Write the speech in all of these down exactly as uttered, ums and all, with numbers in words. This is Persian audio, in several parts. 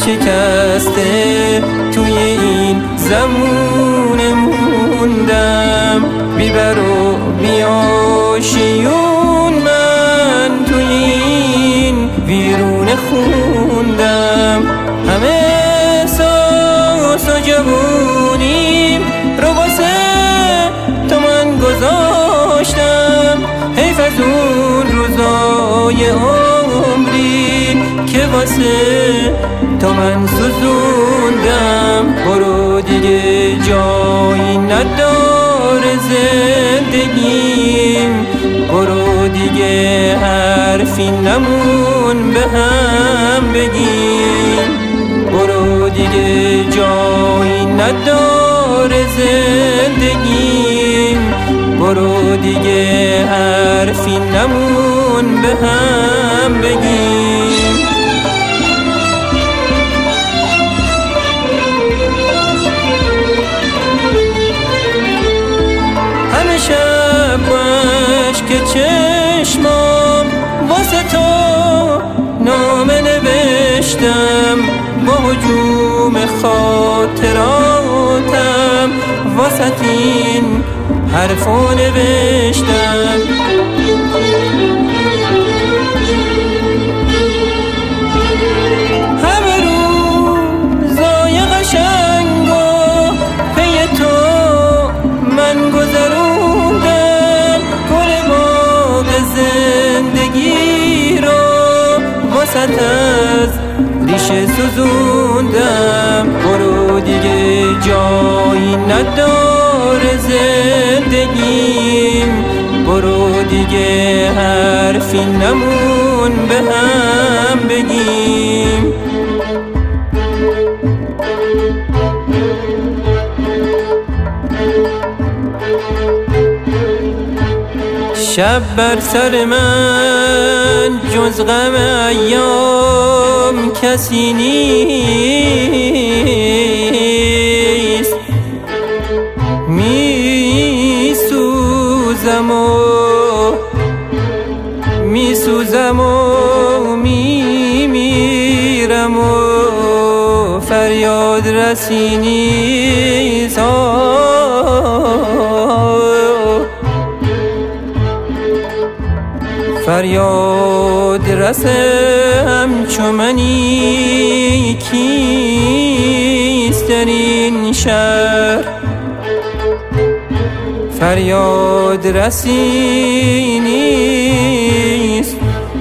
شکسته توی این زمونه موندم، بیبر و بیاشیون من توی این ویرونه خوندم. همه احساس و جوونیم رو واسه تو من گذاشتم، حیف از اون روزای عمری که واسه تو من سوزوندم. برو دیگه جایی نداره زندگیم، برو دیگه حرفی نمون به هم بگیم، برو دیگه جایی نداره زندگیم، برو دیگه حرفی نمون به هم بگیم. همه شب باش که چشمام واسه تو نامه نوشتم، با هجوم خاطراتم واسه این حرفو نوشتم. همه روزای قشنگو پی تو من گذروندم، گل باغ زندگی رو واسط از ریشه سوزوندم. برو دیگه جایی نداره زندگیم، برو دیگه حرفی نمون به هم بگیم. شب بر سر من جز غم ایام کسی نیست، می سوزم و می سوزم و می میرم و فریاد رسی نیست. فریاد رسه همچو منی کیست در این شهر، فریاد رسی نیست،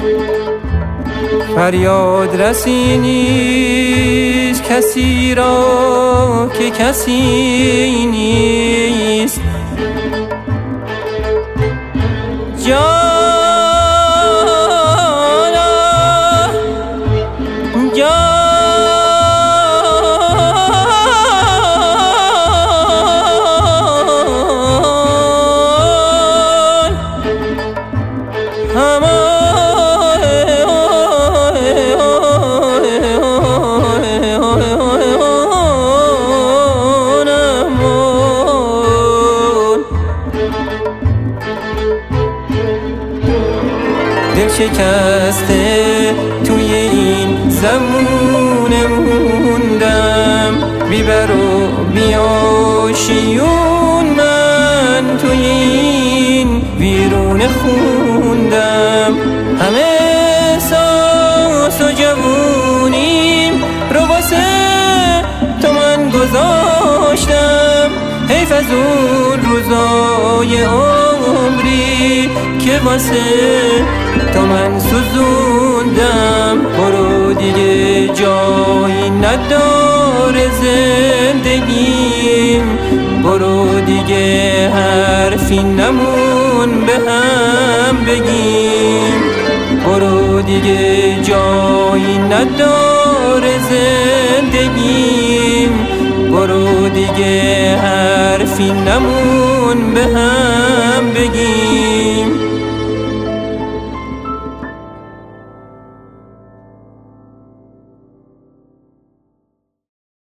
فریاد رسی نیست کسی را که کسی نیست. جان دل شکسته توی این زمونه موندم، بیبر و بیاشیون من توی این ویرونه خوندم. همه احساس و جوونیم رو واسه تو من گذاشتم، حیف از اون روزای عمری که واسه تو من سوزوندم. برو دیگه جایی نداره زندگیم، برو دیگه حرفی نمون به هم بگیم، برو دیگه جایی نداره زندگیم، برو دیگه حرفی نمون به هم